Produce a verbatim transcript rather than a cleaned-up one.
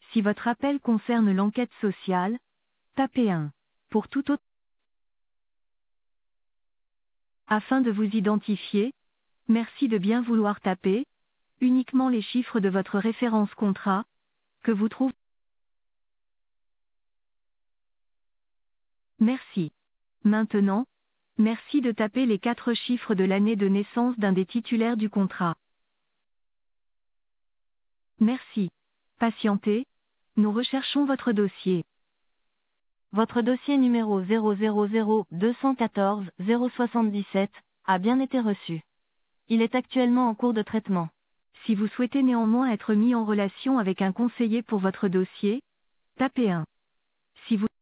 Si votre appel concerne l'enquête sociale, tapez un. Pour tout autre. Afin de vous identifier, merci de bien vouloir taper uniquement les chiffres de votre référence contrat, que vous trouvez. Merci. Maintenant, merci de taper les quatre chiffres de l'année de naissance d'un des titulaires du contrat. Merci. Patientez, nous recherchons votre dossier. Votre dossier numéro zéro zéro zéro deux un quatre zéro sept sept a bien été reçu. Il est actuellement en cours de traitement. Si vous souhaitez néanmoins être mis en relation avec un conseiller pour votre dossier, tapez un. Si vous